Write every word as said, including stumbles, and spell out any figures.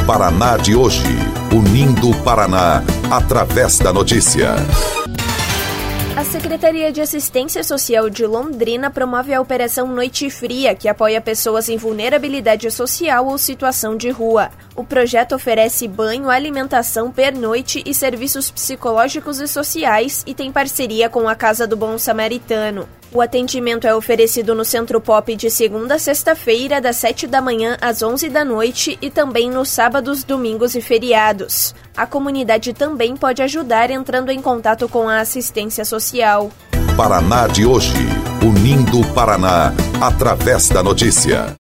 Paraná de hoje, unindo o Paraná através da notícia. A Secretaria de Assistência Social de Londrina promove a Operação Noite Fria, que apoia pessoas em vulnerabilidade social ou situação de rua. O projeto oferece banho, alimentação, pernoite e serviços psicológicos e sociais e tem parceria com a Casa do Bom Samaritano. O atendimento é oferecido no Centro Pop de segunda a sexta-feira, das sete da manhã às onze da noite e também nos sábados, domingos e feriados. A comunidade também pode ajudar entrando em contato com a assistência social. Paraná de hoje, unindo o Paraná através da notícia.